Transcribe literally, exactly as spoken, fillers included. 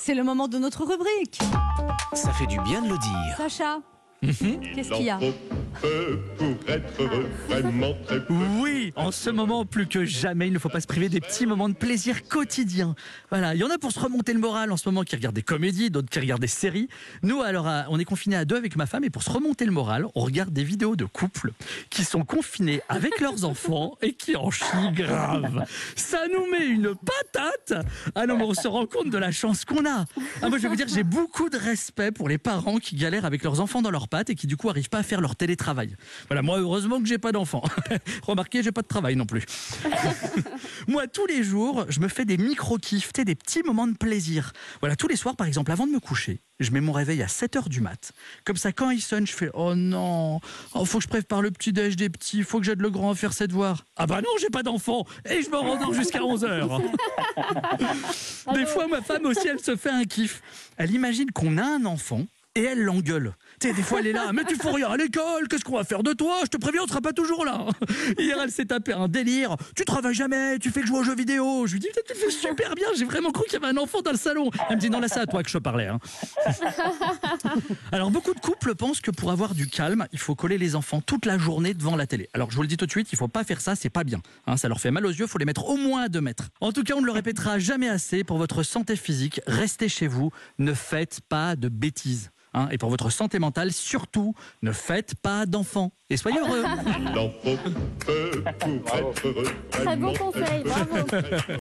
C'est le moment de notre rubrique. Ça fait du bien de le dire. Sacha, qu'est-ce qu'il y a? Pour être heureux, vraiment très peu. Oui, en ce moment, plus que jamais, il ne faut pas se priver des petits moments de plaisir quotidiens. Voilà, il y en a pour se remonter le moral en ce moment qui regardent des comédies, d'autres qui regardent des séries. Nous, alors, on est confinés à deux avec ma femme et pour se remonter le moral, on regarde des vidéos de couples qui sont confinés avec leurs enfants et qui en chient grave. Ça nous met une patate. Ah non, mais on se rend compte de la chance qu'on a. Ah, moi, je vais vous dire, j'ai beaucoup de respect pour les parents qui galèrent avec leurs enfants dans leurs pattes et qui, du coup, n'arrivent pas à faire leur télétravail. Voilà, moi, heureusement que j'ai pas d'enfant. Remarquez, j'ai pas de travail non plus. Moi, tous les jours, je me fais des micro-kiffs, des petits moments de plaisir. Voilà, tous les soirs, par exemple, avant de me coucher, je mets mon réveil à sept heures du mat. Comme ça, quand il sonne, je fais « Oh non, oh, faut que je prépare le petit-déj des petits, faut que j'aide le grand à faire ses devoirs. » Ah bah non, j'ai pas d'enfant et je me rendors jusqu'à onze heures. Des fois, ma femme aussi, elle se fait un kiff. Elle imagine qu'on a un enfant et elle l'engueule. Tu sais, des fois, elle est là, mais tu fous rien à l'école, qu'est-ce qu'on va faire de toi? Je te préviens, on sera pas toujours là. Hier, elle s'est tapé un délire. Tu travailles jamais, tu fais que jouer aux jeux vidéo. Je lui dis, tu fais super bien, j'ai vraiment cru qu'il y avait un enfant dans le salon. Elle me dit, non, là, c'est à toi que je parlais. Hein. Alors, beaucoup de couples pensent que pour avoir du calme, il faut coller les enfants toute la journée devant la télé. Alors, je vous le dis tout de suite, il faut pas faire ça, c'est pas bien. Hein, ça leur fait mal aux yeux, il faut les mettre au moins à deux mètres. En tout cas, on ne le répétera jamais assez. Pour votre santé physique, restez chez vous, ne faites pas de bêtises. Hein, et pour votre santé mentale, surtout, ne faites pas d'enfants. Et soyez heureux. Il en faut peu pour être heureux. Très bon conseil, bravo.